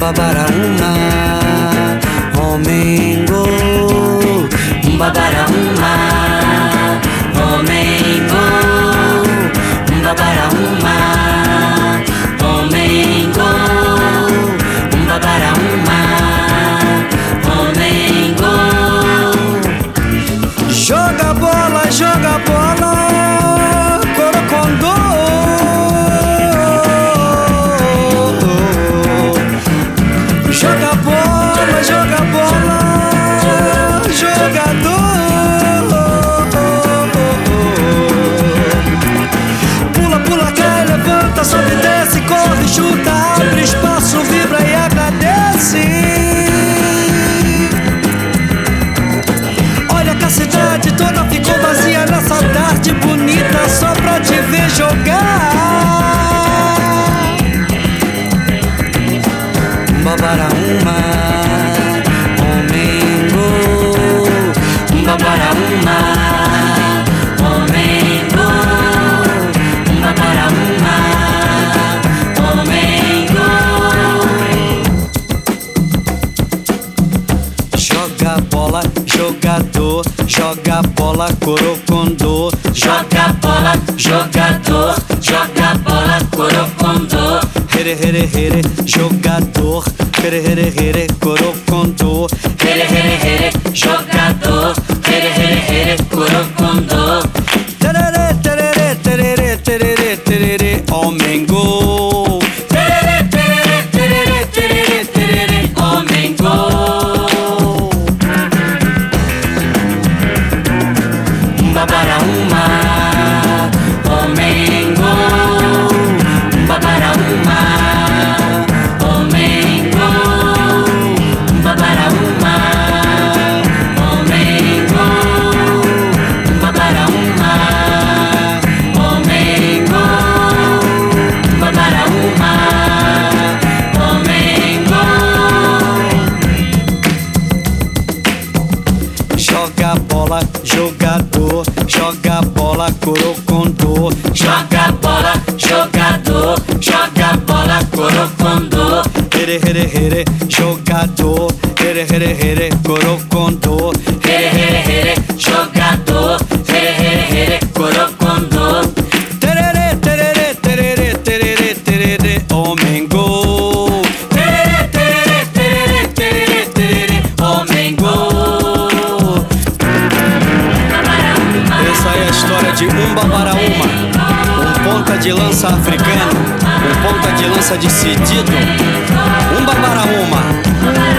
Babaraúma, Romengo, Babaraúma, Romengo, Babaraúma, Romengo, Babaraúma, Romengo. Joga bola, Corocondô. Joga bola, jogador. Pula, pula, cai, levanta, sobe, desce, corre, chuta, abre espaço, vibra e agradece. Olha que a cidade toda ficou vazia nessa tarde bonita só pra te ver jogar. Babaraúma, Romengo, Babaraúma, Romengo, Babaraúma, Romengo. Joga bola, jogador, joga bola, Corocondô. Joga bola, jogador, joga bola, Corocondô. Here, here, here, jogador. Here, here, here, Corocondô. Here, here, here, jogador. Here, here, here, Corocondô. Tererê, tererê, tererê, tererê, tererê, Romengo. Tererê, tererê, tererê, tererê, tererê, Romengo. Babaraúma, Romengo, Babaraúma, Romengo, Babaraúma, Romengo, Babaraúma, Romengo, Babaraúma, Romengo. Joga bola, jogador, joga bola, Corocondô. Joga bola, jogador, joga bola, Corocondô. Here, here, here, jogador. Here, here, here, Corocondô. Here, here, here, jogador. Here, here, here, Corocondô. Tererê, tererê, tererê, tererê, tererê, Romengo. Tererê, tererê, tererê, tererê, tererê, Romengo. Essa é a história de Babaraúma, um ponta de lança africano, um ponta de lança decidido, Babaraúma.